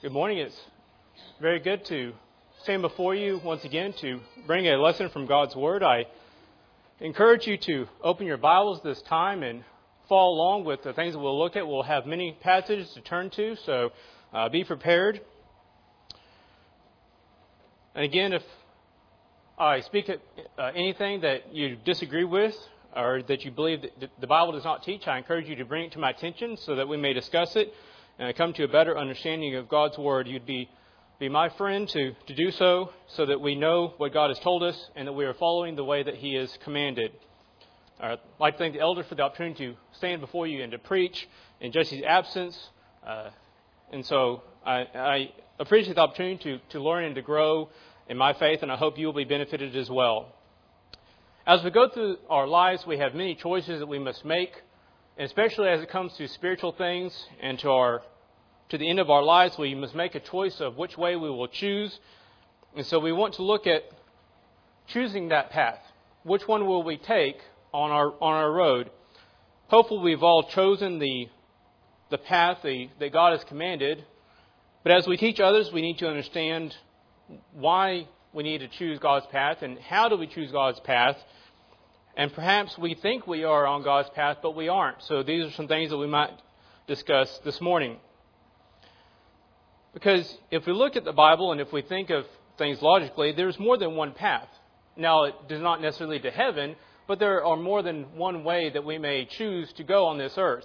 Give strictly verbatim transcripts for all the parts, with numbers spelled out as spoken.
Good morning. It's very good to stand before you once again to bring a lesson from God's Word. I encourage you to open your Bibles this time and follow along with the things that we'll look at. We'll have many passages to turn to, so uh, be prepared. And again, if I speak at uh, anything that you disagree with or that you believe that the Bible does not teach, I encourage you to bring it to my attention so that we may discuss it and come to a better understanding of God's Word. You'd be, be my friend to, to do so so that we know what God has told us and that we are following the way that He has commanded. I'd like to thank the elders for the opportunity to stand before you and to preach in Jesse's absence. Uh, and so I, I appreciate the opportunity to, to learn and to grow in my faith, and I hope you will be benefited as well. As we go through our lives, we have many choices that we must make, and especially as it comes to spiritual things and to our to the end of our lives, we must make a choice of which way we will choose. And so we want to look at choosing that path. Which one will we take on our on our road? Hopefully we've all chosen the the path the, that God has commanded. But as we teach others, we need to understand why we need to choose God's path and how do we choose God's path. And perhaps we think we are on God's path, but we aren't. So these are some things that we might discuss this morning. Because if we look at the Bible and if we think of things logically, there's more than one path. Now, it does not necessarily lead to heaven, but there are more than one way that we may choose to go on this earth.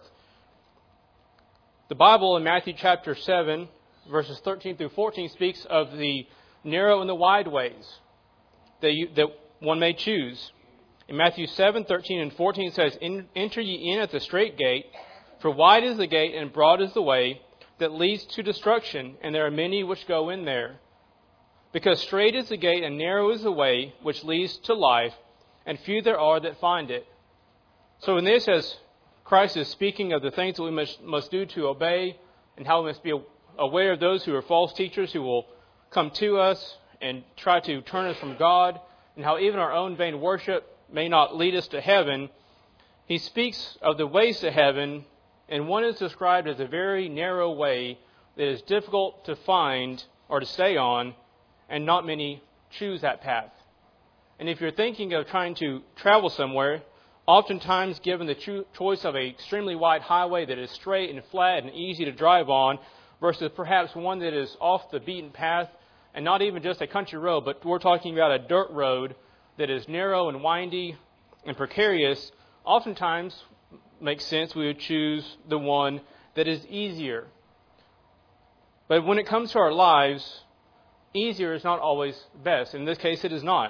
The Bible in Matthew chapter seven, verses thirteen through fourteen, speaks of the narrow and the wide ways that, you, that one may choose. In Matthew seven, thirteen and fourteen, it says, "Enter ye in at the strait gate, for wide is the gate and broad is the way that leads to destruction, and there are many which go in there. Because strait is the gate and narrow is the way which leads to life, and few there are that find it." So in this, as Christ is speaking of the things that we must, must do to obey, and how we must be aware of those who are false teachers who will come to us and try to turn us from God, and how even our own vain worship may not lead us to heaven, he speaks of the ways to heaven, and one is described as a very narrow way that is difficult to find or to stay on, and not many choose that path. And if you're thinking of trying to travel somewhere, oftentimes given the cho- choice of an extremely wide highway that is straight and flat and easy to drive on, versus perhaps one that is off the beaten path, and not even just a country road, but we're talking about a dirt road that is narrow and windy and precarious, oftentimes makes sense we would choose the one that is easier. But when it comes to our lives, easier is not always best. In this case, it is not.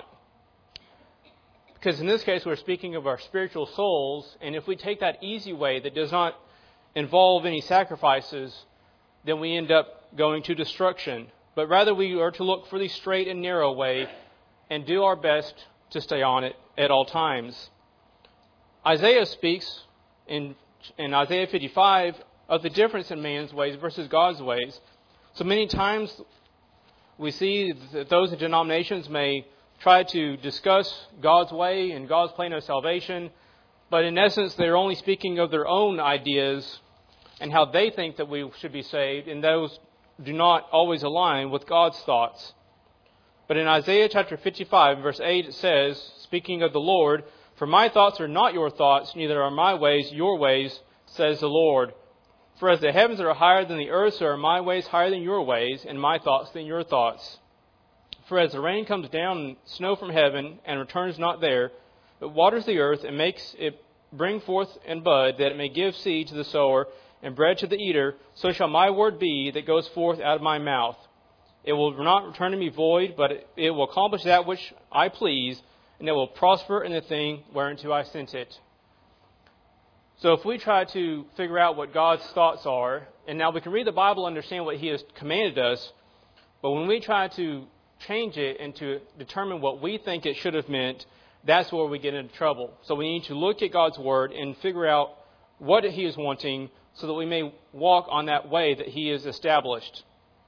Because in this case, we're speaking of our spiritual souls, and if we take that easy way that does not involve any sacrifices, then we end up going to destruction. But rather, we are to look for the straight and narrow way and do our best to stay on it at all times. Isaiah speaks in, in Isaiah fifty-five of the difference in man's ways versus God's ways. So many times we see that those in denominations may try to discuss God's way and God's plan of salvation, but in essence they're only speaking of their own ideas and how they think that we should be saved, and those do not always align with God's thoughts. But in Isaiah chapter fifty-five, verse eight, it says, speaking of the Lord, "For my thoughts are not your thoughts, neither are my ways your ways, says the Lord. For as the heavens are higher than the earth, so are my ways higher than your ways, and my thoughts than your thoughts. For as the rain comes down and snow from heaven, and returns not there, but waters the earth, and makes it bring forth and bud, that it may give seed to the sower, and bread to the eater, so shall my word be that goes forth out of my mouth. It will not return to me void, but it will accomplish that which I please, and it will prosper in the thing whereunto I sent it." So if we try to figure out what God's thoughts are, and now we can read the Bible and understand what He has commanded us, but when we try to change it and to determine what we think it should have meant, that's where we get into trouble. So we need to look at God's Word and figure out what He is wanting so that we may walk on that way that He has established.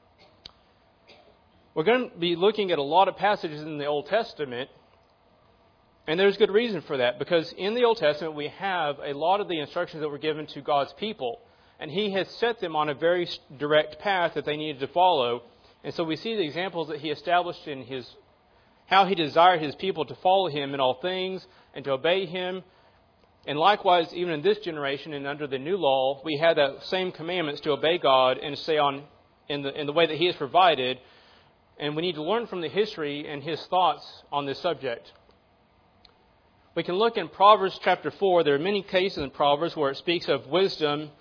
We're going to be looking at a lot of passages in the Old Testament, and there's good reason for that, because in the Old Testament we have a lot of the instructions that were given to God's people. and He has set them on a very direct path that they needed to follow. And so we see the examples that He established in His, how He desired His people to follow Him in all things and to obey Him. And likewise, even in this generation and under the new law, we have that same commandments to obey God and to stay on in the in the way that He has provided. And we need to learn from the history and His thoughts on this subject. We can look in Proverbs chapter four. There are many cases in Proverbs where it speaks of wisdom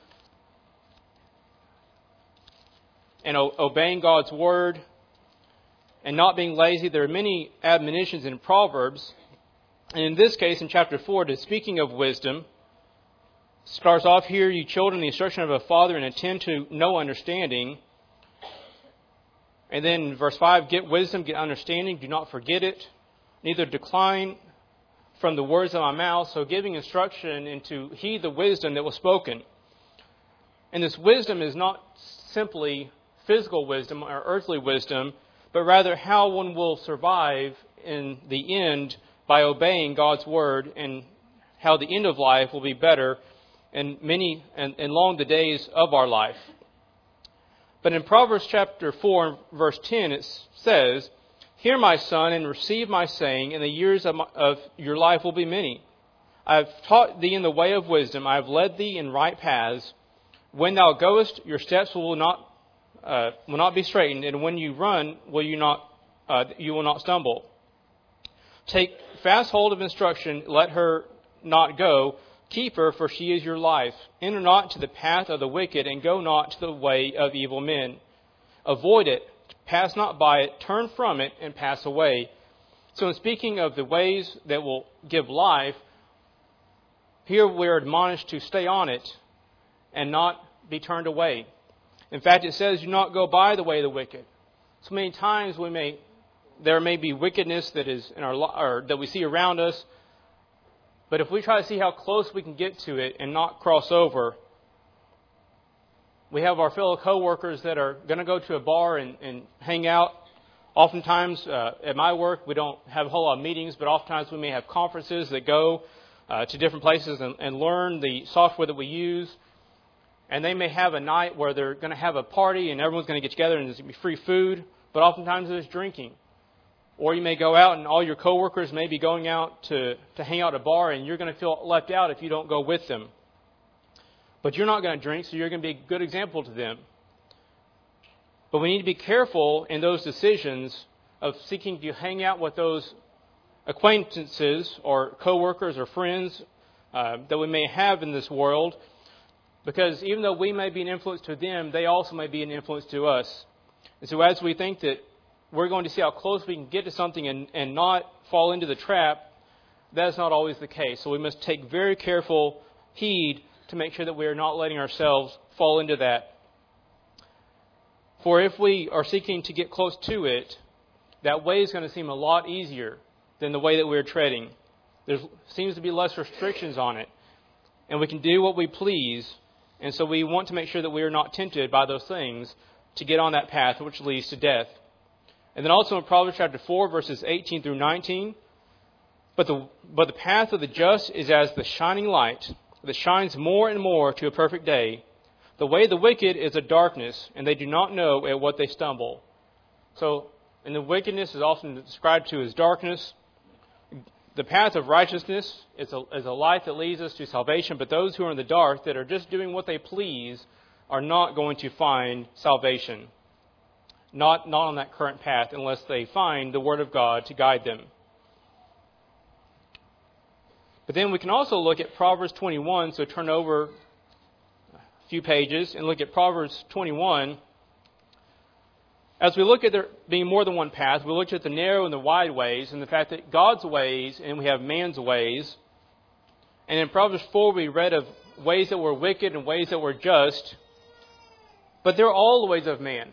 and o- obeying God's word and not being lazy. There are many admonitions in Proverbs. And in this case, in chapter four, it is speaking of wisdom. Starts off here, you children, the instruction of a father, and attend to no understanding. And then in verse five, get wisdom, get understanding, do not forget it. Neither decline from the words of my mouth. So giving instruction and to heed the wisdom that was spoken. And this wisdom is not simply physical wisdom or earthly wisdom, but rather how one will survive in the end by obeying God's word, and how the end of life will be better and many and, and long the days of our life. But in Proverbs chapter four, verse ten, it says, hear, my son, and receive my saying, and the years of, my, of your life will be many. I have taught thee in the way of wisdom. I have led thee in right paths. When thou goest, your steps will not uh, will not be straightened, and when you run, will you not uh, you will not stumble. Take fast hold of instruction, let her not go. Keep her, for she is your life. Enter not to the path of the wicked, and go not to the way of evil men. Avoid it, pass not by it, turn from it, and pass away. So in speaking of the ways that will give life, here we are admonished to stay on it and not be turned away. In fact, it says, do not go by the way of the wicked. So many times we may There may be wickedness that is in our or that we see around us, but if we try to see how close we can get to it and not cross over, we have our fellow co-workers that are going to go to a bar and, and hang out. Oftentimes, uh, at my work, we don't have a whole lot of meetings, but oftentimes we may have conferences that go uh, to different places and, and learn the software that we use. And they may have a night where they're going to have a party and everyone's going to get together and there's going to be free food, but oftentimes there's drinking. Or you may go out and all your coworkers may be going out to, to hang out at a bar, and you're going to feel left out if you don't go with them. But you're not going to drink, so you're going to be a good example to them. But we need to be careful in those decisions of seeking to hang out with those acquaintances or coworkers or friends uh, that we may have in this world, because even though we may be an influence to them, they also may be an influence to us. And so as we think that we're going to see how close we can get to something and, and not fall into the trap, that's not always the case. So we must take very careful heed to make sure that we are not letting ourselves fall into that. For if we are seeking to get close to it, that way is going to seem a lot easier than the way that we're treading. There seems to be less restrictions on it. And we can do what we please. And so we want to make sure that we are not tempted by those things to get on that path which leads to death. And then also in Proverbs chapter four, verses eighteen through nineteen, but the but the path of the just is as the shining light that shines more and more to a perfect day. The way of the wicked is a darkness, and they do not know at what they stumble. So, and the wickedness is often described to as darkness. The path of righteousness is a, is a light that leads us to salvation, but those who are in the dark that are just doing what they please are not going to find salvation. Not, not on that current path unless they find the Word of God to guide them. But then we can also look at Proverbs twenty-one, so turn over a few pages and look at Proverbs twenty-one. As we look at there being more than one path, we looked at the narrow and the wide ways, and the fact that God's ways and we have man's ways. And in Proverbs four we read of ways that were wicked and ways that were just. But they're all the ways of man.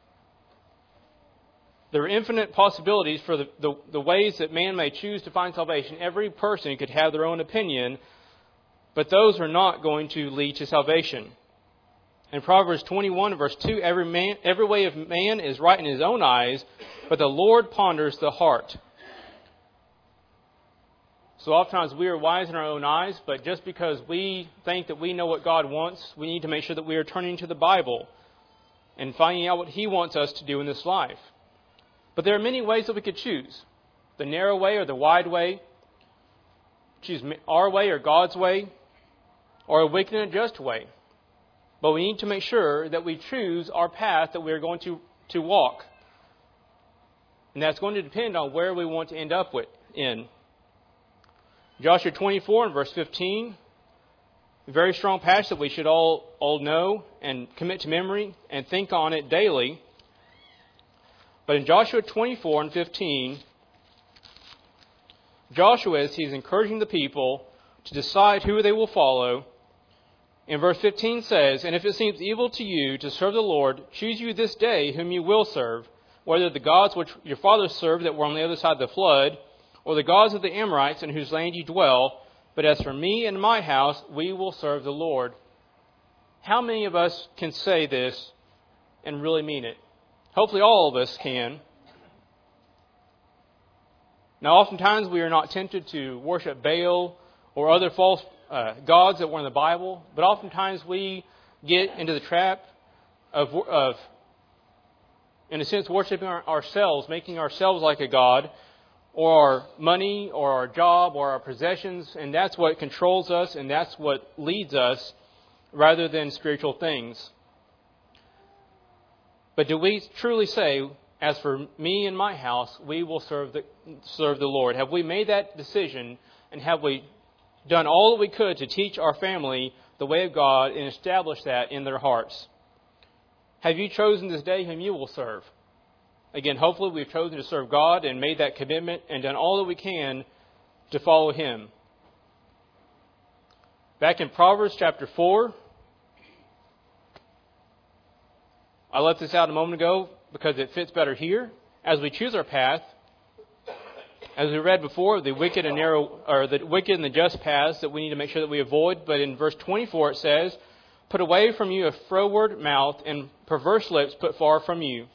There are infinite possibilities for the, the, the ways that man may choose to find salvation. Every person could have their own opinion, but those are not going to lead to salvation. In Proverbs twenty-one, verse two, every man, every way of man is right in his own eyes, but the Lord ponders the heart. So oftentimes we are wise in our own eyes, but just because we think that we know what God wants, we need to make sure that we are turning to the Bible and finding out what He wants us to do in this life. But there are many ways that we could choose. The narrow way or the wide way. Choose our way or God's way. Or a wicked and just way. But we need to make sure that we choose our path that we are going to, to walk. And that's going to depend on where we want to end up with in. Joshua twenty-four and verse fifteen. A very strong passage that we should all, all know and commit to memory and think on it daily. But in Joshua twenty-four and fifteen, Joshua, as he's encouraging the people to decide who they will follow, in verse fifteen says, "And if it seems evil to you to serve the Lord, choose you this day whom you will serve, whether the gods which your fathers served that were on the other side of the flood, or the gods of the Amorites in whose land you dwell. But as for me and my house, we will serve the Lord." How many of us can say this and really mean it? Hopefully all of us can. Now, oftentimes we are not tempted to worship Baal or other false uh, gods that were in the Bible, but oftentimes we get into the trap of, of in a sense, worshiping our, ourselves, making ourselves like a god, or our money, or our job, or our possessions, and that's what controls us, and that's what leads us, rather than spiritual things. But do we truly say, as for me and my house, we will serve the serve the Lord? Have we made that decision, and have we done all that we could to teach our family the way of God and establish that in their hearts? Have you chosen this day whom you will serve? Again, hopefully we've chosen to serve God and made that commitment and done all that we can to follow Him. Back in Proverbs chapter four, I left this out a moment ago because it fits better here. As we choose our path, as we read before, the wicked and narrow, or the wicked and the just paths that we need to make sure that we avoid. But in verse twenty-four it says, "Put away from you a froward mouth, and perverse lips put far from you.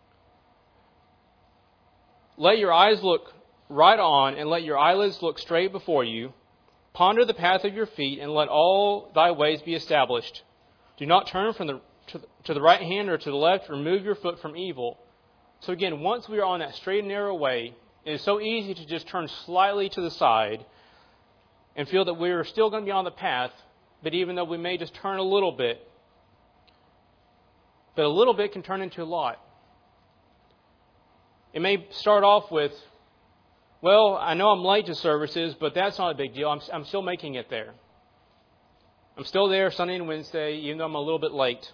Let your eyes look right on, and let your eyelids look straight before you. Ponder the path of your feet, and let all thy ways be established. Do not turn from the to, to the right hand or to the left. Remove your foot from evil." So again, once we are on that straight and narrow way, it is so easy to just turn slightly to the side and feel that we are still going to be on the path, but even though we may just turn a little bit, but a little bit can turn into a lot. It may start off with, well, I know I'm late to services, but that's not a big deal. I'm, I'm still making it there. I'm still there Sunday and Wednesday, even though I'm a little bit late.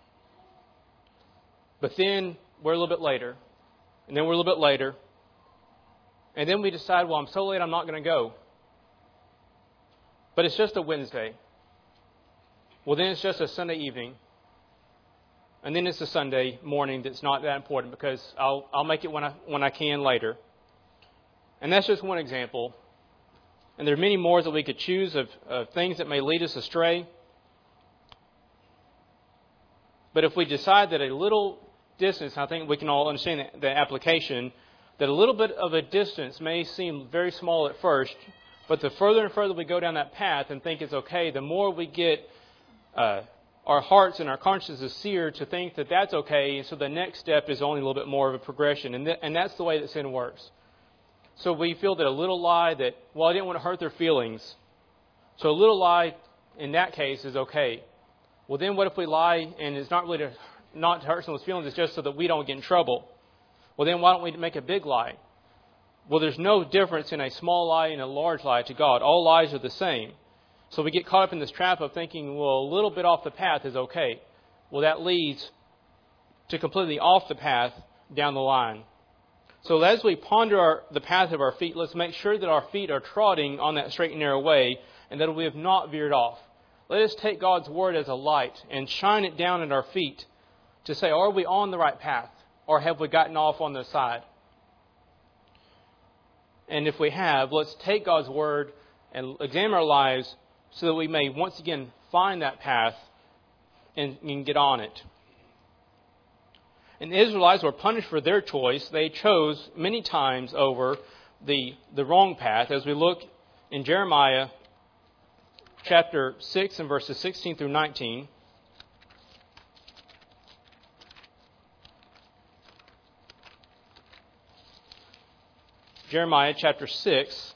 But then we're a little bit later, and then we're a little bit later, and then we decide, well, I'm so late I'm not going to go. But it's just a Wednesday. Well, then it's just a Sunday evening. And then it's a Sunday morning that's not that important because I'll I'll make it when I when I can later. And that's just one example. And there are many more that we could choose of, of things that may lead us astray. But if we decide that a little distance, I think we can all understand the, the application, that a little bit of a distance may seem very small at first, but the further and further we go down that path and think it's okay, the more we get uh, our hearts and our consciences seared to think that that's okay, and so the next step is only a little bit more of a progression. And, th- and that's the way that sin works. So we feel that a little lie that, well, I didn't want to hurt their feelings. So a little lie in that case is okay. Well, then what if we lie and it's not really to, not to hurt someone's feelings, it's just so that we don't get in trouble? Well, then why don't we make a big lie? Well, there's no difference in a small lie and a large lie to God. All lies are the same. So we get caught up in this trap of thinking, well, a little bit off the path is okay. Well, that leads to completely off the path down the line. So as we ponder our, the path of our feet, let's make sure that our feet are trotting on that straight and narrow way and that we have not veered off. Let us take God's Word as a light and shine it down at our feet to say, are we on the right path or have we gotten off on the side? And if we have, let's take God's Word and examine our lives so that we may once again find that path and, and get on it. And the Israelites were punished for their choice. They chose many times over the, the wrong path. As we look in Jeremiah chapter six and verses sixteen through nineteen. Jeremiah chapter six.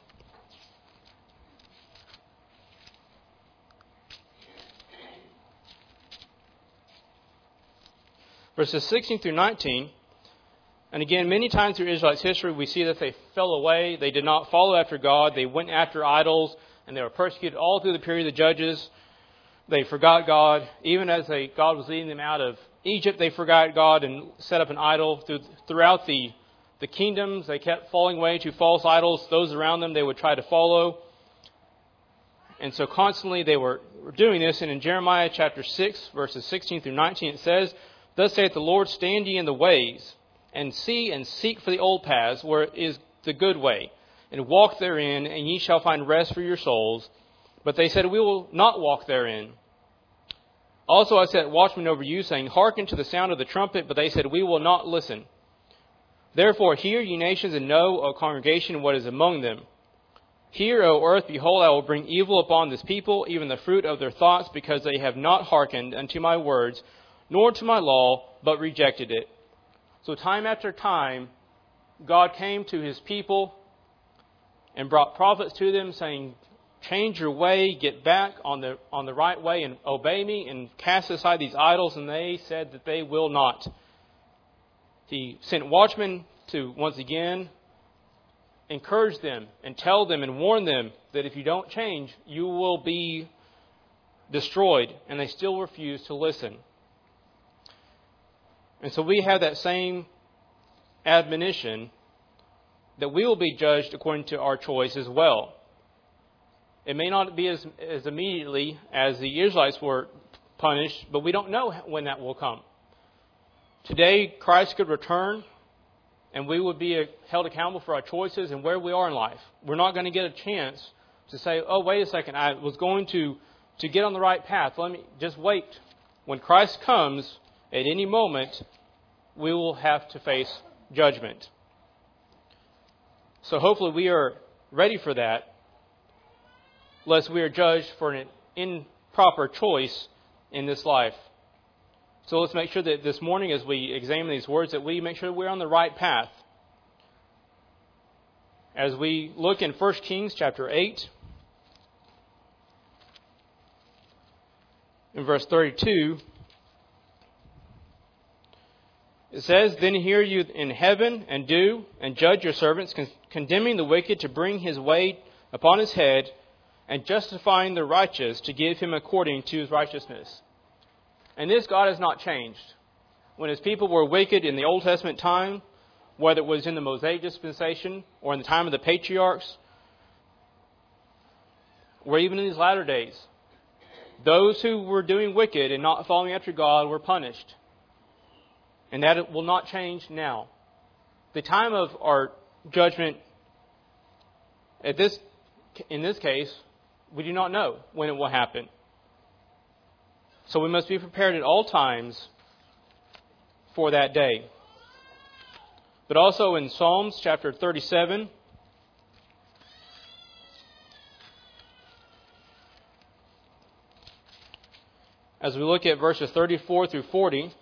Verses sixteen through nineteen. And again, many times through Israelites' history, we see that they fell away. They did not follow after God. They went after idols, and they were persecuted all through the period of the Judges. They forgot God. Even as they, God was leading them out of Egypt, they forgot God and set up an idol. Through, throughout the, the kingdoms, they kept falling away to false idols. Those around them, they would try to follow. And so constantly they were doing this. And in Jeremiah chapter six, verses sixteen through nineteen, it says, "Thus saith the Lord, stand ye in the ways, and see and seek for the old paths, where is the good way, and walk therein, and ye shall find rest for your souls. But they said, we will not walk therein. Also I set watchmen over you, saying, hearken to the sound of the trumpet. But they said, we will not listen. Therefore hear, ye nations, and know, O congregation, what is among them. Hear, O earth, behold, I will bring evil upon this people, even the fruit of their thoughts, because they have not hearkened unto my words, nor to my law, but rejected it." So time after time, God came to his people and brought prophets to them saying, change your way, get back on the on the right way and obey me and cast aside these idols. And they said that they will not. He sent watchmen to once again encourage them and tell them and warn them that if you don't change, you will be destroyed. And they still refuse to listen. And so we have that same admonition that we will be judged according to our choice as well. It may not be as, as immediately as the Israelites were punished, but we don't know when that will come. Today, Christ could return, and we would be held accountable for our choices and where we are in life. We're not going to get a chance to say, oh, wait a second, I was going to, to get on the right path. Let me just wait. When Christ comes, at any moment, we will have to face judgment. So hopefully we are ready for that, lest we are judged for an improper choice in this life. So let's make sure that this morning, as we examine these words, that we make sure that we're on the right path. As we look in First Kings chapter eight, in verse thirty-two, it says, "Then hear you in heaven, and do, and judge your servants, con- condemning the wicked to bring his weight upon his head, and justifying the righteous to give him according to his righteousness." And this God has not changed. When his people were wicked in the Old Testament time, whether it was in the Mosaic dispensation or in the time of the patriarchs, or even in these latter days, those who were doing wicked and not following after God were punished. And that will not change now. The time of our judgment, at this, in this case, we do not know when it will happen. So we must be prepared at all times for that day. But also in Psalms chapter thirty-seven, as we look at verses thirty-four through forty,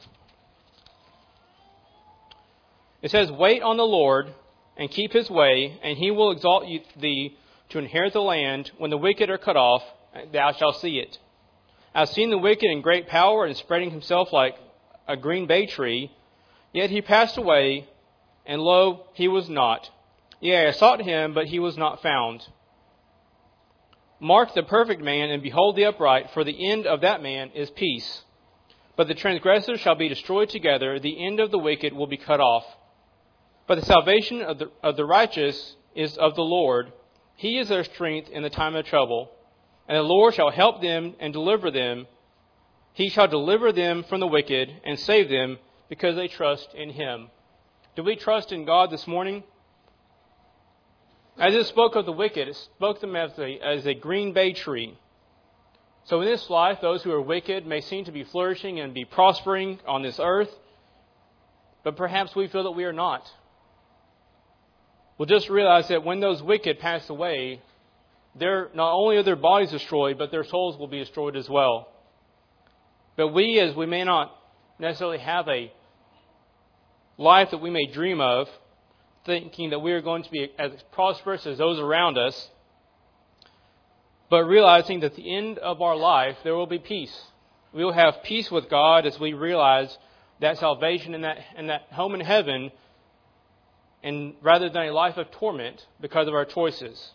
it says, "Wait on the Lord and keep his way, and he will exalt you, thee to inherit the land. When the wicked are cut off, thou shalt see it. I have seen the wicked in great power and spreading himself like a green bay tree. Yet he passed away, and lo, he was not. Yea, I sought him, but he was not found. Mark the perfect man, and behold the upright, for the end of that man is peace. But the transgressors shall be destroyed together, the end of the wicked will be cut off. But the salvation of the, of the righteous is of the Lord. He is their strength in the time of trouble. And the Lord shall help them and deliver them. He shall deliver them from the wicked and save them because they trust in him." Do we trust in God this morning? As it spoke of the wicked, it spoke them as a, as a green bay tree. So in this life, those who are wicked may seem to be flourishing and be prospering on this earth, but perhaps we feel that we are not. We'll just realize that when those wicked pass away, their, not only are their bodies destroyed, but their souls will be destroyed as well. But we, as we may not necessarily have a life that we may dream of, thinking that we are going to be as prosperous as those around us, but realizing that at the end of our life, there will be peace. We will have peace with God as we realize that salvation in that, in that home in heaven, and rather than a life of torment because of our choices.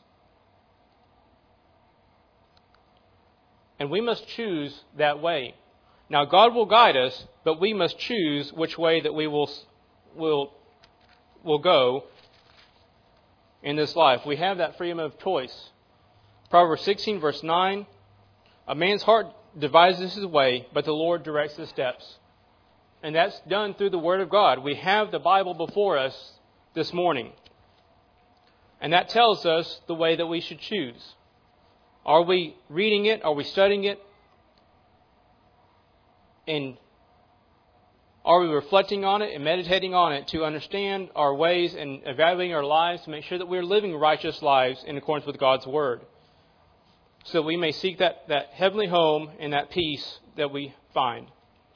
And we must choose that way. Now, God will guide us, but we must choose which way that we will will will go in this life. We have that freedom of choice. Proverbs sixteen, verse nine, a man's heart devises his way, but the Lord directs his steps. And that's done through the Word of God. We have the Bible before us this morning. And that tells us the way that we should choose. Are we reading it? Are we studying it? And are we reflecting on it and meditating on it to understand our ways and evaluating our lives to make sure that we're living righteous lives in accordance with God's Word, so that we may seek that, that heavenly home and that peace that we find?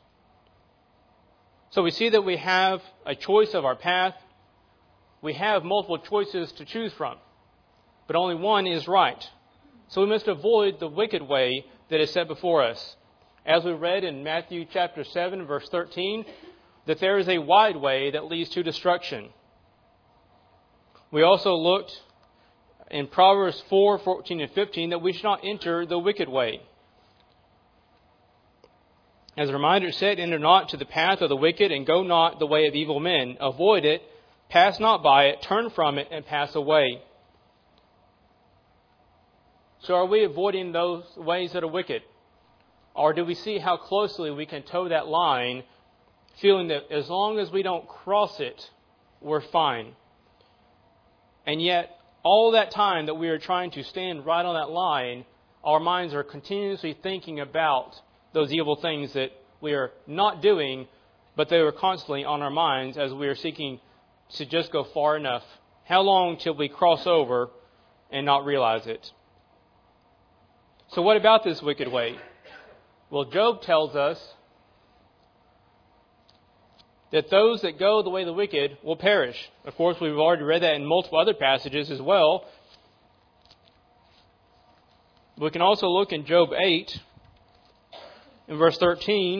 So we see that we have a choice of our path. We have multiple choices to choose from, but only one is right. So we must avoid the wicked way that is set before us. As we read in Matthew chapter seven, verse thirteen, that there is a wide way that leads to destruction. We also looked in Proverbs four, fourteen and fifteen that we should not enter the wicked way. As a reminder, it said, enter not to the path of the wicked, and go not the way of evil men. Avoid it, pass not by it, turn from it, and pass away. So are we avoiding those ways that are wicked? Or do we see how closely we can toe that line, feeling that as long as we don't cross it, we're fine? And yet, all that time that we are trying to stand right on that line, our minds are continuously thinking about those evil things that we are not doing, but they are constantly on our minds as we are seeking to just go far enough. How long till we cross over and not realize it? So what about this wicked way? Well, Job tells us that those that go the way of the wicked will perish. Of course, we've already read that in multiple other passages as well. We can also look in Job eight, in verse thirteen,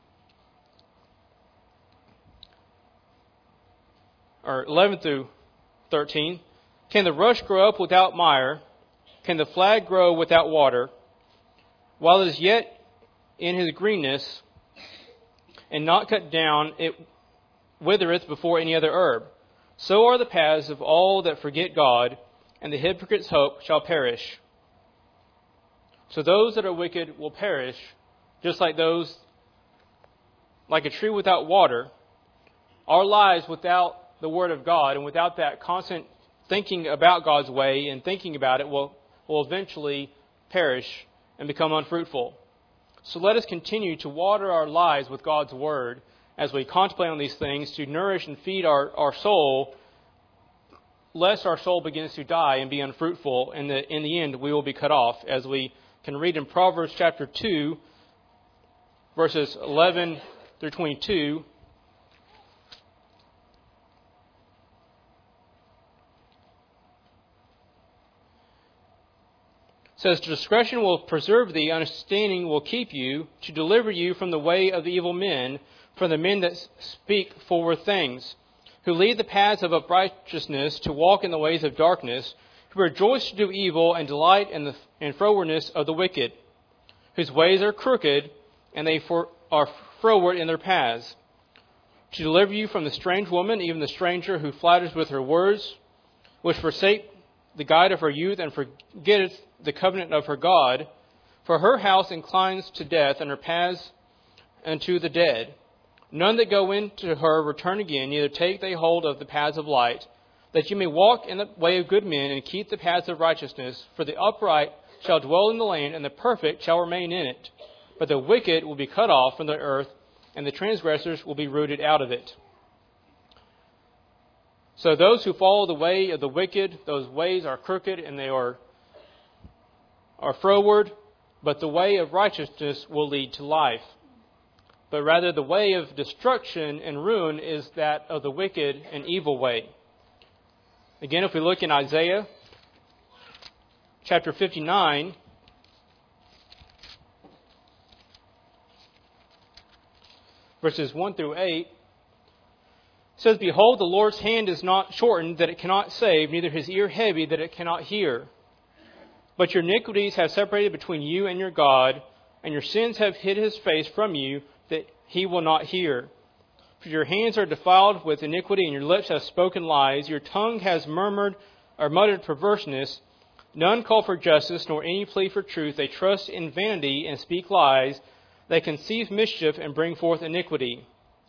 or eleven through thirteen. Can the rush grow up without mire? Can the flag grow without water? While it is yet in his greenness, and not cut down, it withereth before any other herb. So are the paths of all that forget God, and the hypocrite's hope shall perish. So those that are wicked will perish, just like those, like a tree without water. Our lives without the Word of God and without that constant thinking about God's way and thinking about it will, will eventually perish and become unfruitful. So let us continue to water our lives with God's Word as we contemplate on these things to nourish and feed our, our soul, lest our soul begins to die and be unfruitful. And the, in the end, we will be cut off, as we can read in Proverbs chapter two, verses eleven through twenty-two. It says, discretion will preserve thee, understanding will keep you, to deliver you from the way of the evil men, from the men that speak forward things, who lead the paths of uprightness, to walk in the ways of darkness, who rejoice to do evil and delight in the in frowardness of the wicked, whose ways are crooked, and they for, are froward in their paths, to deliver you from the strange woman, even the stranger who flatters with her words, which forsake the guide of her youth, and forgetteth the covenant of her God. For her house inclines to death, and her paths unto the dead. None that go into her return again, neither take they hold of the paths of light, that you may walk in the way of good men, and keep the paths of righteousness. For the upright shall dwell in the land, and the perfect shall remain in it. But the wicked will be cut off from the earth, and the transgressors will be rooted out of it. So those who follow the way of the wicked, those ways are crooked, and they are are froward, but the way of righteousness will lead to life. But rather the way of destruction and ruin is that of the wicked and evil way. Again, if we look in Isaiah chapter fifty-nine, verses one through eight, it says, Behold, the Lord's hand is not shortened that it cannot save, neither his ear heavy that it cannot hear. But your iniquities have separated between you and your God, and your sins have hid his face from you, that he will not hear. For your hands are defiled with iniquity, and your lips have spoken lies. Your tongue has murmured or muttered perverseness. None call for justice, nor any plea for truth. They trust in vanity and speak lies. They conceive mischief and bring forth iniquity.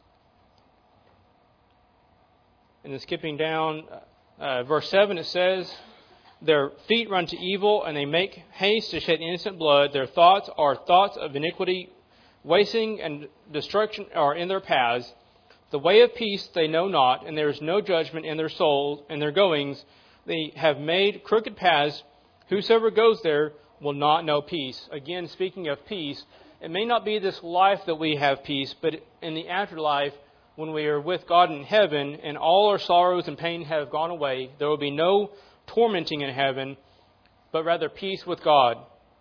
And then skipping down, uh, verse seven, it says, Their feet run to evil, and they make haste to shed innocent blood. Their thoughts are thoughts of iniquity. Wasting and destruction are in their paths. The way of peace they know not, and there is no judgment in their souls and their goings. They have made crooked paths. Whosoever goes there will not know peace. Again, speaking of peace, it may not be this life that we have peace, but in the afterlife, when we are with God in heaven and all our sorrows and pain have gone away, there will be no tormenting in heaven, but rather peace with God.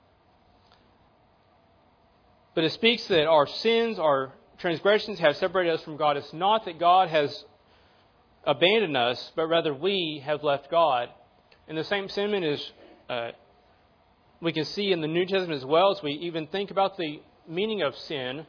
But it speaks that our sins, our transgressions have separated us from God. It's not that God has abandoned us, but rather we have left God. And the same sentiment is uh, we can see in the New Testament as well, as we even think about the meaning of sin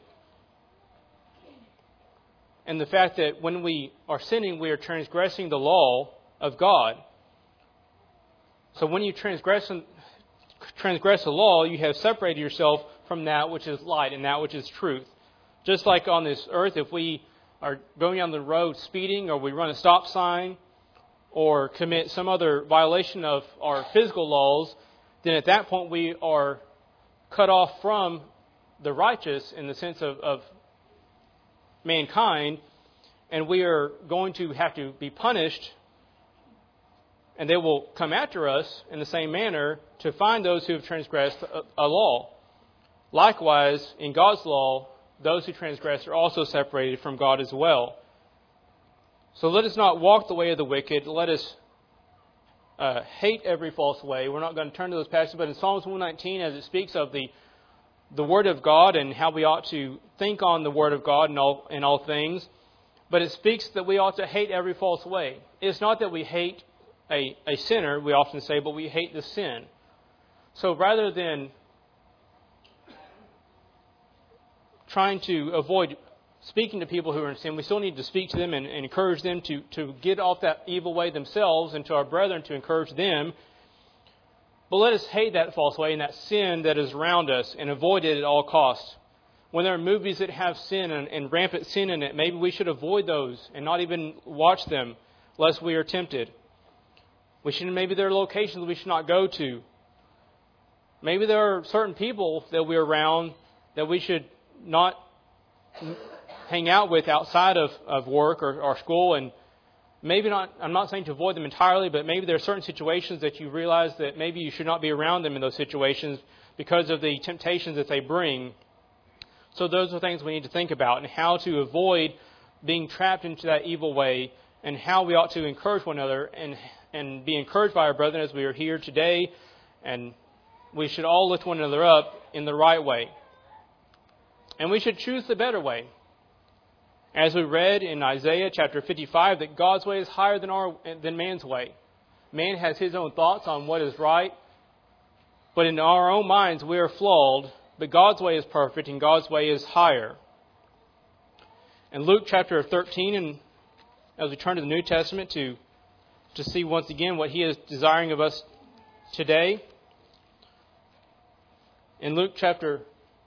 and the fact that when we are sinning, we are transgressing the law of God. So when you transgress, transgress the law, you have separated yourself from that which is light and that which is truth. Just like on this earth, if we are going down the road speeding, or we run a stop sign, or commit some other violation of our physical laws, then at that point we are cut off from the righteous in the sense of, of mankind, and we are going to have to be punished, and they will come after us in the same manner to find those who have transgressed a, a law. Likewise, in God's law, those who transgress are also separated from God as well. So let us not walk the way of the wicked. Let us uh, hate every false way. We're not going to turn to those passages, but in Psalms one nineteen, as it speaks of the the Word of God and how we ought to think on the Word of God in all, in all things, but it speaks that we ought to hate every false way. It's not that we hate a, a sinner, we often say, but we hate the sin. So rather than trying to avoid speaking to people who are in sin, we still need to speak to them and, and encourage them to, to get off that evil way themselves, and to our brethren to encourage them. But let us hate that false way and that sin that is around us and avoid it at all costs. When there are movies that have sin and, and rampant sin in it, maybe we should avoid those and not even watch them lest we are tempted. We should, maybe there are locations we should not go to. Maybe there are certain people that we're around that we should not hang out with outside of, of work or, or school. And maybe not, I'm not saying to avoid them entirely, but maybe there are certain situations that you realize that maybe you should not be around them in those situations because of the temptations that they bring. So those are things we need to think about, and how to avoid being trapped into that evil way, and how we ought to encourage one another and, and be encouraged by our brethren as we are here today. And we should all lift one another up in the right way. And we should choose the better way. As we read in Isaiah chapter fifty-five, that God's way is higher than our than man's way. Man has his own thoughts on what is right, but in our own minds we are flawed, but God's way is perfect and God's way is higher. In Luke chapter thirteen, and as we turn to the New Testament to, to see once again what He is desiring of us today, in Luke chapter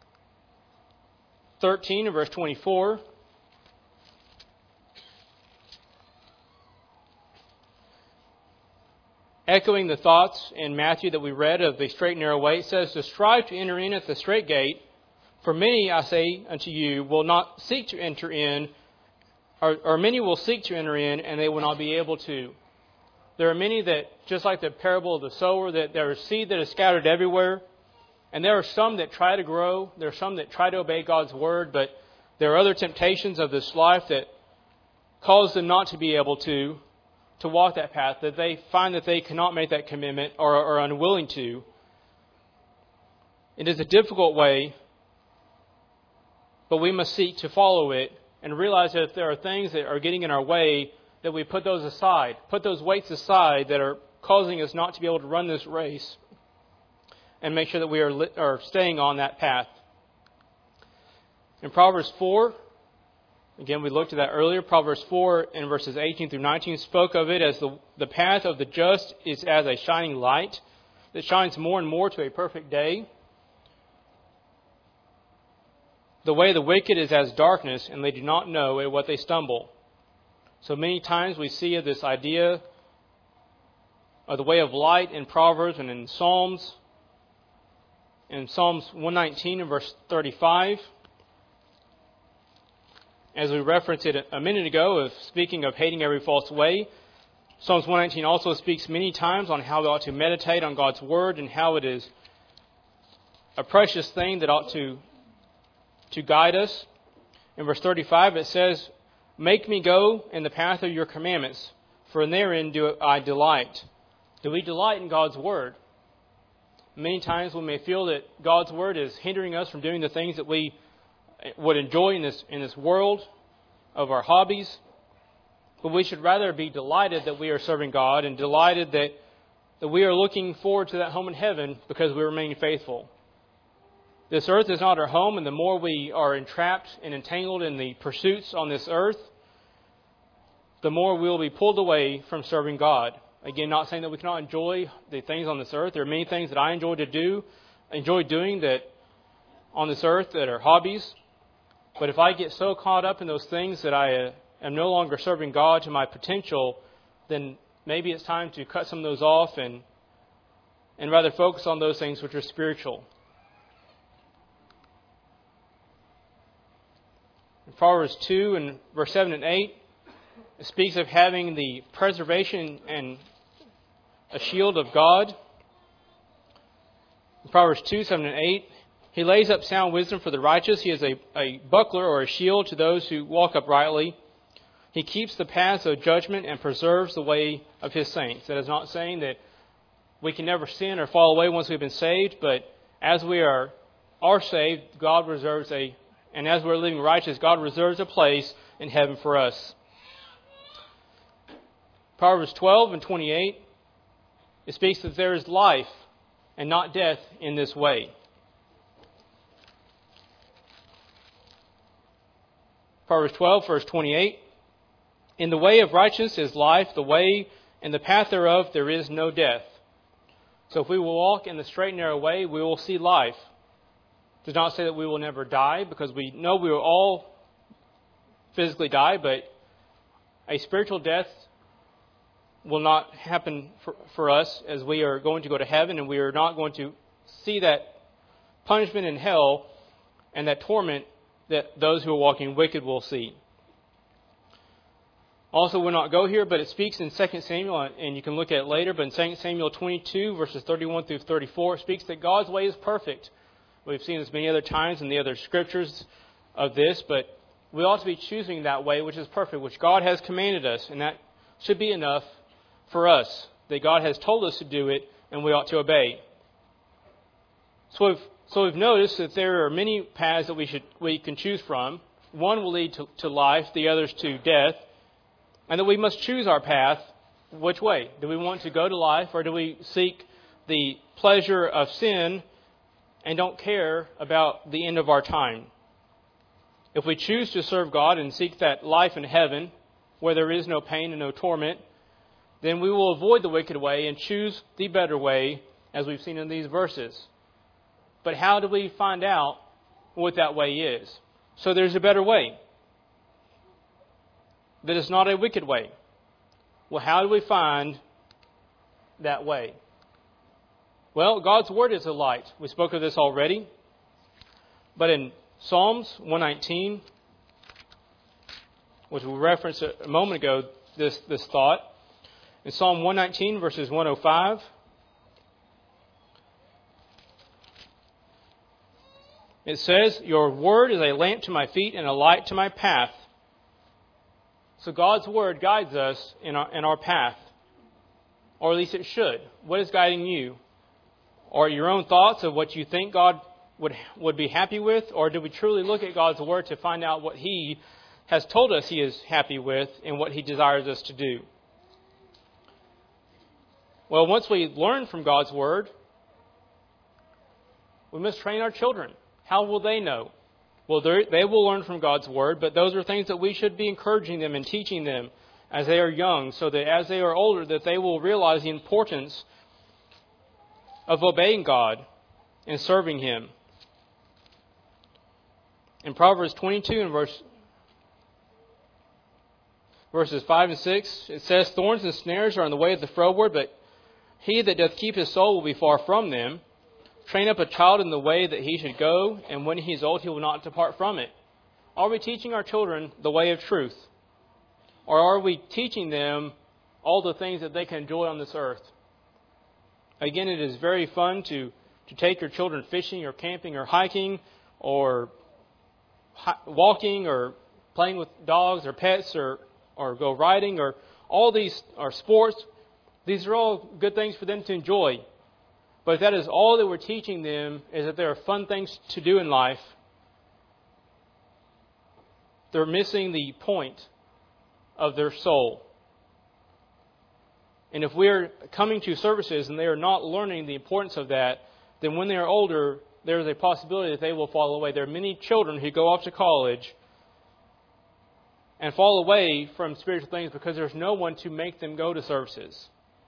thirteen and verse twenty-four, echoing the thoughts in Matthew that we read of the straight and narrow way, it says, to strive to enter in at the straight gate, for many, I say unto you, will not seek to enter in, or, or many will seek to enter in, and they will not be able to. There are many that, just like the parable of the sower, that there is seed that is scattered everywhere. And there are some that try to grow. There are some that try to obey God's word, but there are other temptations of this life that cause them not to be able to, to walk that path, that they find that they cannot make that commitment or are unwilling to. It is a difficult way, but we must seek to follow it and realize that if there are things that are getting in our way, that we put those aside, put those weights aside that are causing us not to be able to run this race, and make sure that we are, li- are staying on that path. In Proverbs four, again, we looked at that earlier. Proverbs four in verses eighteen through nineteen spoke of it as the, the path of the just is as a shining light that shines more and more to a perfect day. The way of the wicked is as darkness, and they do not know at what they stumble. So many times we see this idea of the way of light in Proverbs and in Psalms. In Psalms one nineteen and verse thirty-five, as we referenced it a minute ago, of speaking of hating every false way, Psalms one nineteen also speaks many times on how we ought to meditate on God's word and how it is a precious thing that ought to to guide us. In verse thirty-five it says, "Make me go in the path of your commandments, for therein do I delight." Do we delight in God's word? Many times we may feel that God's word is hindering us from doing the things that we would enjoy in this in this world of our hobbies. But we should rather be delighted that we are serving God and delighted that, that we are looking forward to that home in heaven because we remain faithful. This earth is not our home, and the more we are entrapped and entangled in the pursuits on this earth, the more we will be pulled away from serving God. Again, not saying that we cannot enjoy the things on this earth. There are many things that I enjoy to do, enjoy doing that on this earth that are hobbies. But if I get so caught up in those things that I uh, am no longer serving God to my potential, then maybe it's time to cut some of those off and and rather focus on those things which are spiritual. In Proverbs two and verse seven and eight, it speaks of having the preservation and a shield of God. In Proverbs two, seven and eight, He lays up sound wisdom for the righteous. He is a, a buckler or a shield to those who walk uprightly. He keeps the paths of judgment and preserves the way of His saints. That is not saying that we can never sin or fall away once we've been saved, but as we are, are saved, God reserves a And as we're living righteous, God reserves a place in heaven for us. Proverbs twelve and twenty-eight, it speaks that there is life and not death in this way. Proverbs twelve, verse twenty-eight, "In the way of righteousness is life, the way and the path thereof there is no death." So if we will walk in the straight and narrow way, we will see life. It does not say that we will never die, because we know we will all physically die, but a spiritual death will not happen for, for us, as we are going to go to heaven, and we are not going to see that punishment in hell and that torment that those who are walking wicked will see. Also, we'll not go here, but it speaks in Second Samuel, and you can look at it later, but in Second Samuel twenty-two, verses thirty-one through thirty-four, it speaks that God's way is perfect. We've seen this many other times in the other scriptures of this, but we ought to be choosing that way which is perfect, which God has commanded us, and that should be enough for us, that God has told us to do it, and we ought to obey. So we've, so we've noticed that there are many paths that we should we can choose from. One will lead to, to life, the others to death, and that we must choose our path. Which way? Do we want to go to life, or do we seek the pleasure of sin and don't care about the end of our time? If we choose to serve God and seek that life in heaven, where there is no pain and no torment, then we will avoid the wicked way and choose the better way, as we've seen in these verses. But how do we find out what that way is? So there's a better way that is not a wicked way. Well, how do we find that way? Well, God's Word is a light. We spoke of this already. But in Psalms one nineteen, which we referenced a moment ago, this, this thought. In Psalm one nineteen, verses one oh five, It says, your word is a lamp to my feet and a light to my path. So God's word guides us in our, in our path. Or at least it should. What is guiding you? Are your own thoughts of what you think God would, would be happy with? Or do we truly look at God's word to find out what He has told us He is happy with and what He desires us to do? Well, once we learn from God's word, we must train our children. How will they know? Well, they will learn from God's word, but those are things that we should be encouraging them and teaching them as they are young, so that as they are older, that they will realize the importance of obeying God and serving Him. In Proverbs twenty-two and verse, verses five and six, it says, thorns and snares are in the way of the froward, but he that doth keep his soul will be far from them. Train up a child in the way that he should go, and when he is old, he will not depart from it. Are we teaching our children the way of truth? Or are we teaching them all the things that they can enjoy on this earth? Again, it is very fun to, to take your children fishing or camping or hiking or hi- walking or playing with dogs or pets or, or go riding or all these are sports. These are all good things for them to enjoy. But if that is all that we're teaching them, is that there are fun things to do in life, they're missing the point of their soul. And if we're coming to services and they are not learning the importance of that, then when they are older, there is a possibility that they will fall away. There are many children who go off to college and fall away from spiritual things because there's no one to make them go to services.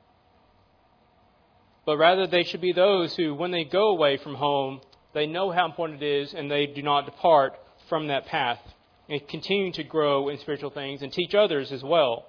But rather they should be those who, when they go away from home, they know how important it is and they do not depart from that path and continue to grow in spiritual things and teach others as well.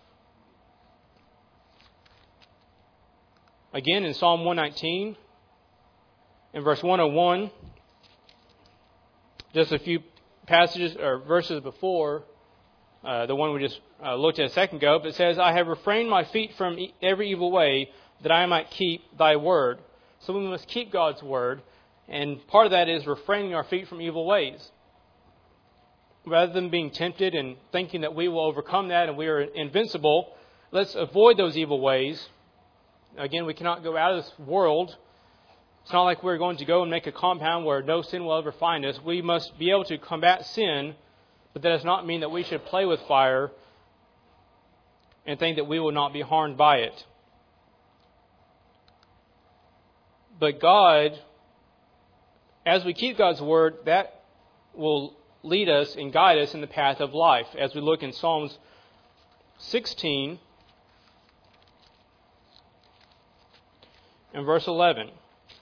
Again, in Psalm one nineteen, in verse one oh one, just a few passages or verses before uh, the one we just uh, looked at a second ago, but it says, I have refrained my feet from e- every evil way, that I might keep thy word. So we must keep God's word, and part of that is refraining our feet from evil ways. Rather than being tempted and thinking that we will overcome that and we are invincible, let's avoid those evil ways. Again, we cannot go out of this world. It's not like we're going to go and make a compound where no sin will ever find us. We must be able to combat sin, but that does not mean that we should play with fire and think that we will not be harmed by it. But God, as we keep God's word, that will lead us and guide us in the path of life. As we look in Psalms sixteen and verse eleven.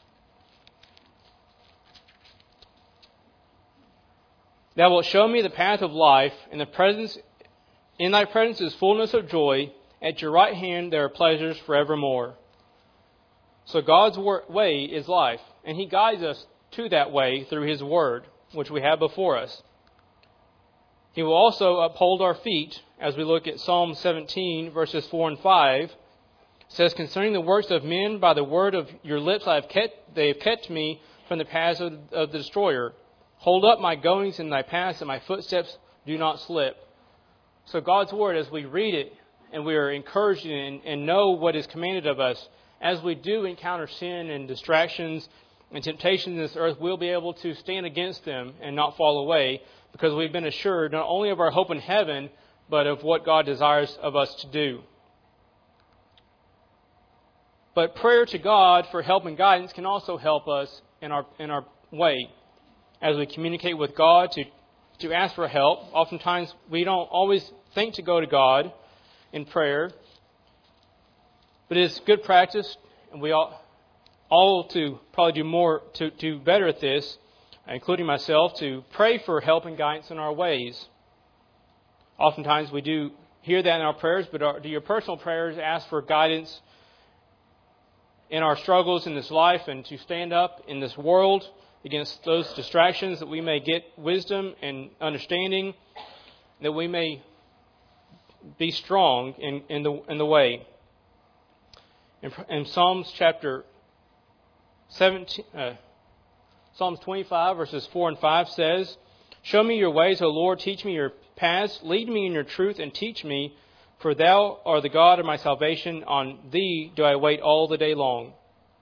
Thou wilt show me the path of life, in the presence, in thy presence is fullness of joy. At your right hand there are pleasures forevermore. So God's way is life, and He guides us to that way through His word, which we have before us. He will also uphold our feet, as we look at Psalm seventeen, verses four and five. It says, concerning the works of men, by the word of your lips I have kept, they have kept me from the paths of, of the destroyer. Hold up my goings in thy paths, that my footsteps do not slip. So God's word, as we read it, and we are encouraged and, and know what is commanded of us, as we do encounter sin and distractions and temptations in this earth, we'll be able to stand against them and not fall away, because we've been assured not only of our hope in heaven, but of what God desires of us to do. But prayer to God for help and guidance can also help us in our in our way. As we communicate with God to, to ask for help, oftentimes we don't always think to go to God in prayer. But it's good practice, and we all, all to probably do more, to do better at this, including myself, to pray for help and guidance in our ways. Oftentimes we do hear that in our prayers, but our, do your personal prayers ask for guidance in our struggles in this life and to stand up in this world against those distractions, that we may get wisdom and understanding, that we may be strong in, in the in the way. In, in Psalms chapter seventeen, uh, Psalms twenty-five, verses four and five says, "Show me your ways, O Lord, teach me your paths. Lead me in your truth and teach me, for thou art the God of my salvation. On thee do I wait all the day long."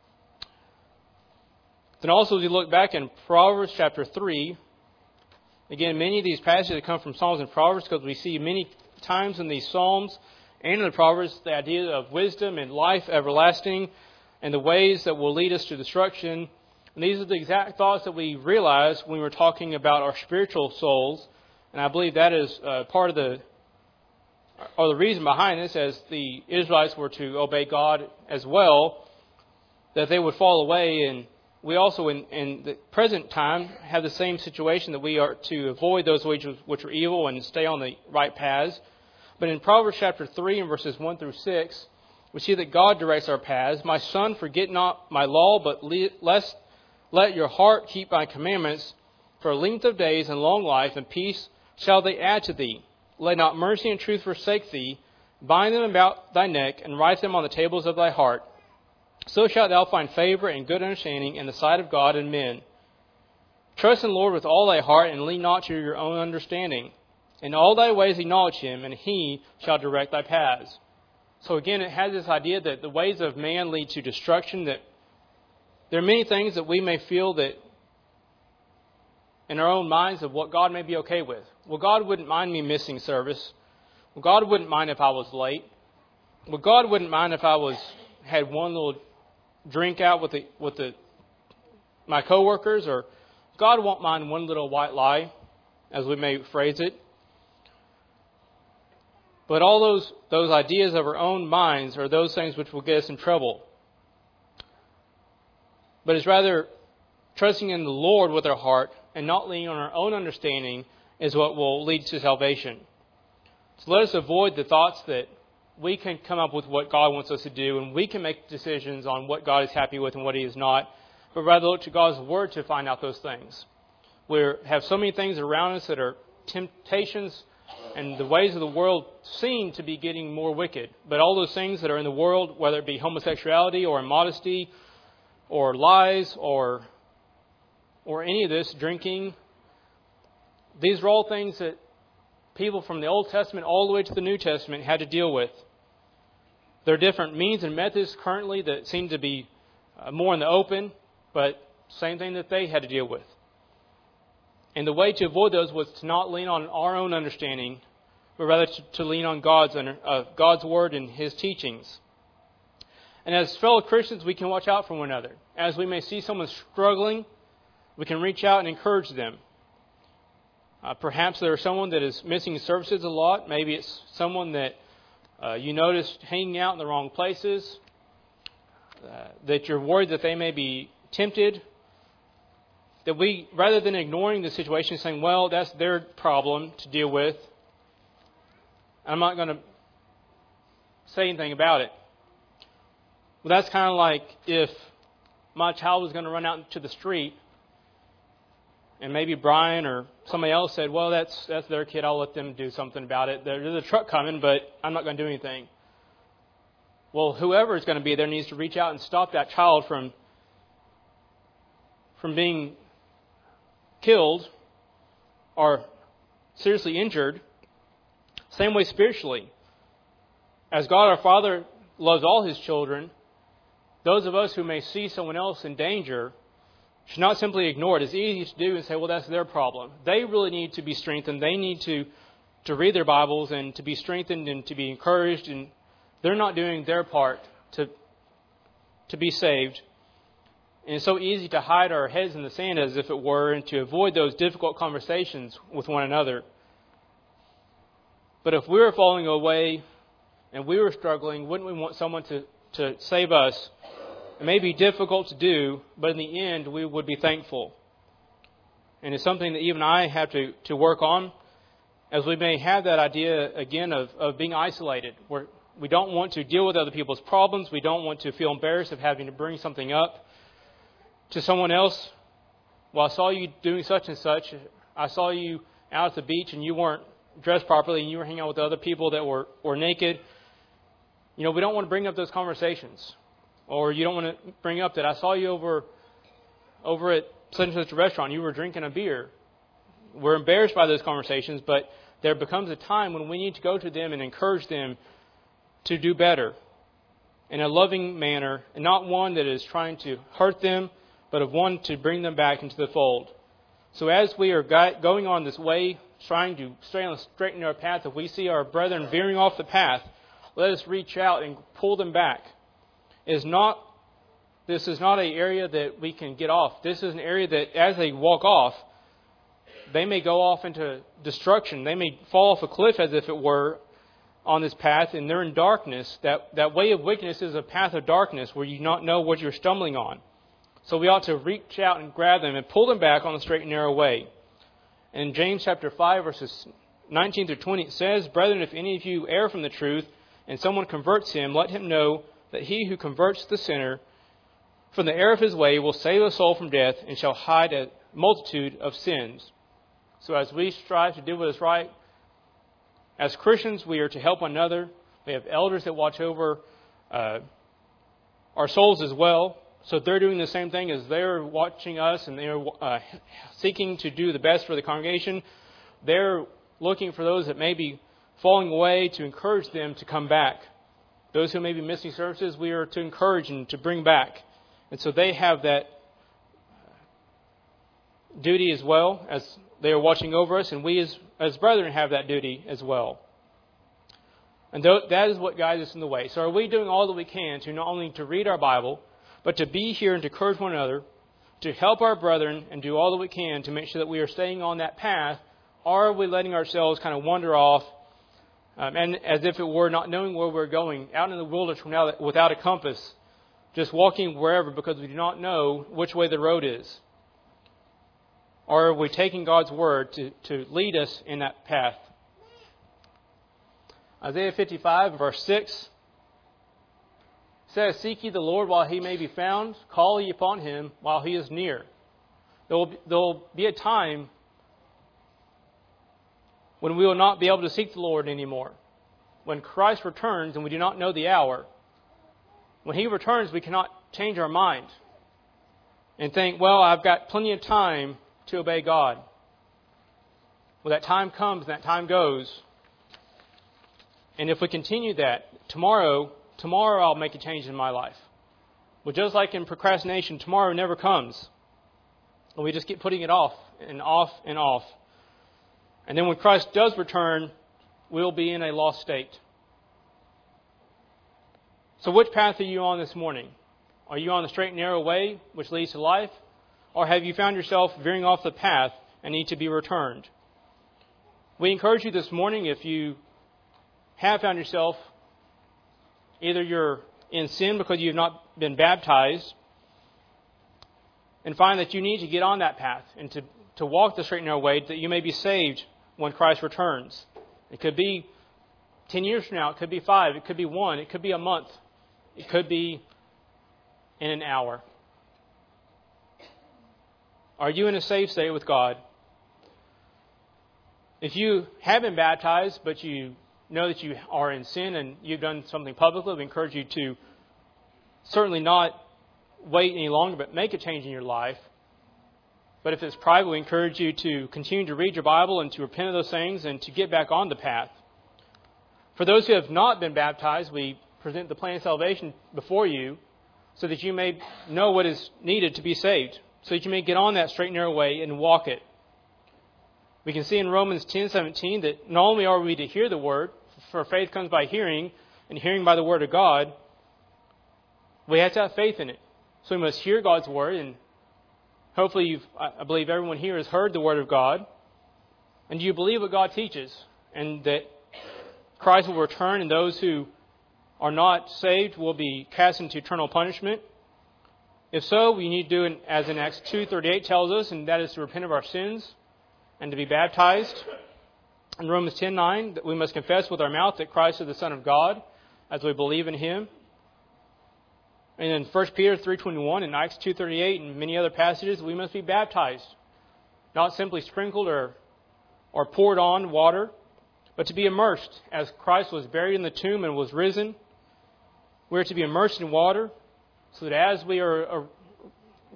Then also, as you look back in Proverbs chapter three, again, many of these passages come from Psalms and Proverbs because we see many times in these Psalms and in the Proverbs the idea of wisdom and life everlasting and the ways that will lead us to destruction. And these are the exact thoughts that we realize when we're talking about our spiritual souls. And I believe that is uh, part of the, or the reason behind this, as the Israelites were to obey God as well, that they would fall away. And we also, in, in the present time, have the same situation that we are to avoid those which, which are evil and stay on the right paths. But in Proverbs chapter three and verses one through six, we see that God directs our paths. "My son, forget not my law, but le- lest let your heart keep my commandments. For length of days and long life and peace shall they add to thee. Let not mercy and truth forsake thee. Bind them about thy neck and write them on the tables of thy heart. So shalt thou find favor and good understanding in the sight of God and men. Trust in the Lord with all thy heart, and lean not to your own understanding. In all thy ways acknowledge him, and he shall direct thy paths." So again, it has this idea that the ways of man lead to destruction, that there are many things that we may feel that in our own minds of what God may be okay with. Well, God wouldn't mind me missing service. Well, God wouldn't mind if I was late. Well, God wouldn't mind if I was had one little drink out with the with the my coworkers, or God won't mind one little white lie, as we may phrase it. But all those those ideas of our own minds are those things which will get us in trouble. But it's rather trusting in the Lord with our heart and not leaning on our own understanding is what will lead to salvation. So let us avoid the thoughts that we can come up with what God wants us to do, and we can make decisions on what God is happy with and what He is not, but rather look to God's Word to find out those things. We have so many things around us that are temptations, and the ways of the world seem to be getting more wicked. But all those things that are in the world, whether it be homosexuality or immodesty or lies or or any of this, drinking, these are all things that people from the Old Testament all the way to the New Testament had to deal with. There are different means and methods currently that seem to be uh, more in the open, but same thing that they had to deal with. And the way to avoid those was to not lean on our own understanding, but rather to, to lean on God's uh, God's Word and His teachings. And as fellow Christians, we can watch out for one another. As we may see someone struggling, we can reach out and encourage them. Uh, perhaps there is someone that is missing services a lot. Maybe it's someone that uh, you noticed hanging out in the wrong places, uh, that you're worried that they may be tempted. That we, rather than ignoring the situation, saying, well, that's their problem to deal with, I'm not going to say anything about it. Well, that's kind of like if my child was going to run out into the street, and maybe Brian or somebody else said, well, that's that's their kid, I'll let them do something about it. There's a truck coming, but I'm not going to do anything. Well, whoever is going to be there needs to reach out and stop that child from from being killed or seriously injured. Same way spiritually. As God our Father loves all His children, those of us who may see someone else in danger should not simply ignore it. It's easy to do and say, well, that's their problem. They really need to be strengthened. They need to, to read their Bibles and to be strengthened and to be encouraged. And they're not doing their part to, to be saved. And it's so easy to hide our heads in the sand, as if it were, and to avoid those difficult conversations with one another. But if we were falling away and we were struggling, wouldn't we want someone to, to save us? It may be difficult to do, but in the end, we would be thankful. And it's something that even I have to, to work on, as we may have that idea, again, of, of being isolated. Where we don't want to deal with other people's problems. We don't want to feel embarrassed of having to bring something up to someone else. Well, I saw you doing such and such. I saw you out at the beach and you weren't dressed properly and you were hanging out with other people that were, were naked. You know, we don't want to bring up those conversations. Or you don't want to bring up that I saw you over over at such and such a restaurant, you were drinking a beer. We're embarrassed by those conversations, but there becomes a time when we need to go to them and encourage them to do better in a loving manner, and not one that is trying to hurt them, but of one to bring them back into the fold. So as we are going on this way, trying to stay on the straight and narrow path, if we see our brethren veering off the path, let us reach out and pull them back. It is not, this is not an area that we can get off. This is an area that as they walk off, they may go off into destruction. They may fall off a cliff as if it were on this path, and they're in darkness. That, that way of wickedness is a path of darkness where you not know what you're stumbling on. So we ought to reach out and grab them and pull them back on the straight and narrow way. In James chapter five, verses nineteen through twenty, it says, "Brethren, if any of you err from the truth, and someone converts him, let him know that he who converts the sinner from the error of his way will save a soul from death and shall hide a multitude of sins." So as we strive to do what is right, as Christians, we are to help one another. We have elders that watch over uh, our souls as well. So they're doing the same thing as they're watching us, and they're uh, seeking to do the best for the congregation. They're looking for those that may be falling away to encourage them to come back. Those who may be missing services, we are to encourage and to bring back. And so they have that duty as well, as they are watching over us, and we as, as brethren have that duty as well. And th- that is what guides us in the way. So are we doing all that we can to not only to read our Bible, but to be here and to encourage one another, to help our brethren and do all that we can to make sure that we are staying on that path? Or are we letting ourselves kind of wander off um, and as if it were not knowing where we're going, out in the wilderness without a compass, just walking wherever because we do not know which way the road is? Or are we taking God's word to, to lead us in that path? Isaiah fifty-five, verse six says, "Seek ye the Lord while he may be found. Call ye upon him while he is near." There will be, there will be a time when we will not be able to seek the Lord anymore. When Christ returns and we do not know the hour. When he returns, we cannot change our mind and think, well, I've got plenty of time to obey God. Well, that time comes and that time goes. And if we continue that, tomorrow, tomorrow I'll make a change in my life. Well, just like in procrastination, tomorrow never comes. And we just keep putting it off and off and off. And then when Christ does return, we'll be in a lost state. So which path are you on this morning? Are you on the straight and narrow way, which leads to life? Or have you found yourself veering off the path and need to be returned? We encourage you this morning, if you have found yourself, either you're in sin because you have not been baptized, and find that you need to get on that path and to, to walk the straight and narrow way, that you may be saved when Christ returns. It could be ten years from now, it could be five, it could be one, it could be a month, it could be in an hour. Are you in a safe state with God? If you have been baptized, but you know that you are in sin and you've done something publicly, we encourage you to certainly not wait any longer, but make a change in your life. But if it's private, we encourage you to continue to read your Bible and to repent of those things and to get back on the path. For those who have not been baptized, we present the plan of salvation before you so that you may know what is needed to be saved, so that you may get on that straight and narrow way and walk it. We can see in Romans ten seventeen that not only are we to hear the word, for faith comes by hearing, and hearing by the word of God, we have to have faith in it. So we must hear God's word, and hopefully you've, I believe everyone here has heard the word of God. And do you believe what God teaches? And that Christ will return, and those who are not saved will be cast into eternal punishment? If so, we need to do it as in Acts two thirty-eight tells us, and that is to repent of our sins and to be baptized. In Romans ten nine, that we must confess with our mouth that Christ is the Son of God as we believe in Him. And in First Peter three twenty-one and Acts two thirty-eight and many other passages, we must be baptized. Not simply sprinkled or, or poured on water, but to be immersed as Christ was buried in the tomb and was risen. We are to be immersed in water so that as we are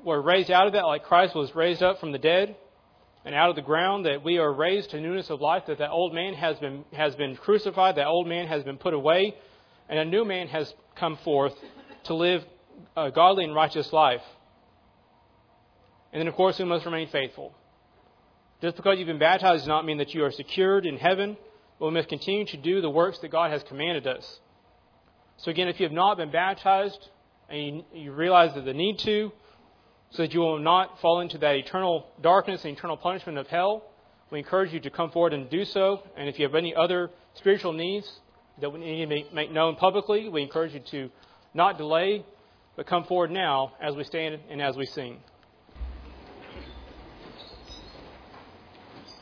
we're raised out of that like Christ was raised up from the dead and out of the ground, that we are raised to newness of life, that that old man has been has been crucified, that old man has been put away, and a new man has come forth to live a godly and righteous life. And then, of course, we must remain faithful. Just because you've been baptized does not mean that you are secured in heaven, but we must continue to do the works that God has commanded us. So again, if you have not been baptized and you, you realize that the need to, so that you will not fall into that eternal darkness and eternal punishment of hell, we encourage you to come forward and do so. And if you have any other spiritual needs that we need to make, make known publicly, we encourage you to not delay, but come forward now as we stand and as we sing.